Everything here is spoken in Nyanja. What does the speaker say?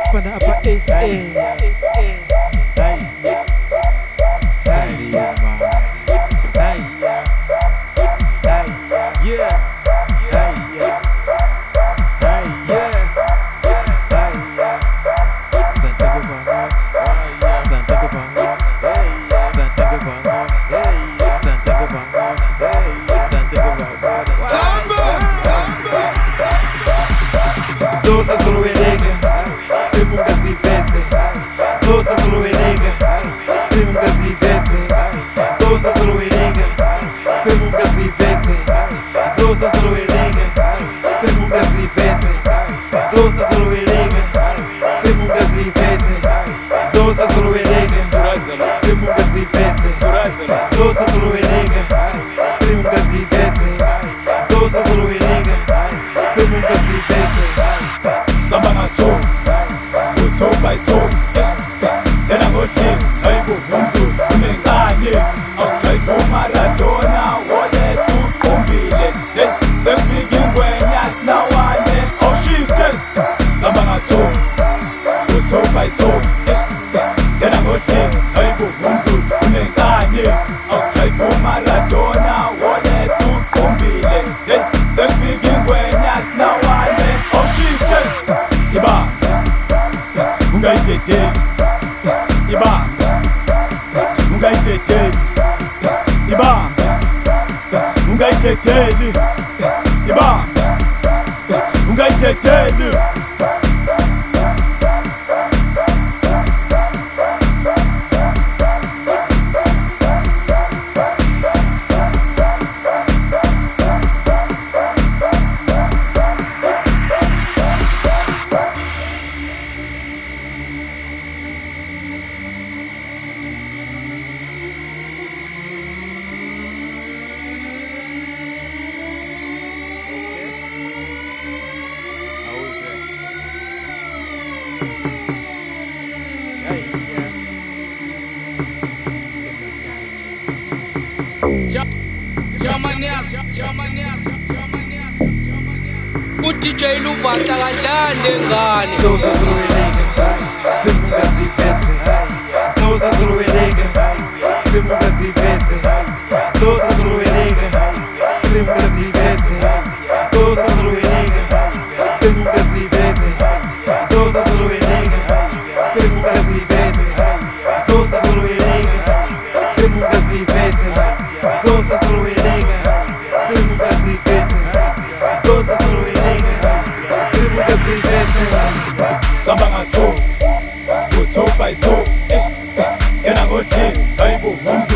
Bafana apa SA Salima Zosa zuluelega, simunga ziveze. Zosa zuluelega, simunga ziveze. Zosa zuluelega, simunga ziveze. Zosa zuluelega, simunga ziveze. Zosa zuluelega, simunga ziveze. Zosa zuluelega, simunga ziveze. Zosa zuluelega, simunga ziveze. Zosa zuluelega, simunga ziveze. Samba na toe, toe by toe. Then I go hit, I go Mumzu, Menganye. Okay, go Maradona, what they took Kumbile. Then say begin when yes now and then. Oh shit, Samba na toe by toe. Then I go hit, I go Mumzu, Menganye. Okay, go Maradona, what they took Kumbile. Then say begin when yes now and then. Oh shit, Iba, ungai tete. Iba, ungai tete. Iba, ungai tete. Iba, ungai tete. DJ Luvasa kadlande ngane. Zosa zuluelega, simunga ziveze. Zosa zuluelega, simunga ziveze. Zosa zuluelega, simunga ziveze. Zosa zuluelega, simunga ziveze. Zosa zuluelega, simunga ziveze. Zosa zuluelega, simunga ziveze. Zosa zuluelega, simunga ziveze. Zosa zuluelega, simunga ziveze. Samba na toe by toe. Then I go hit, I go Mumzu.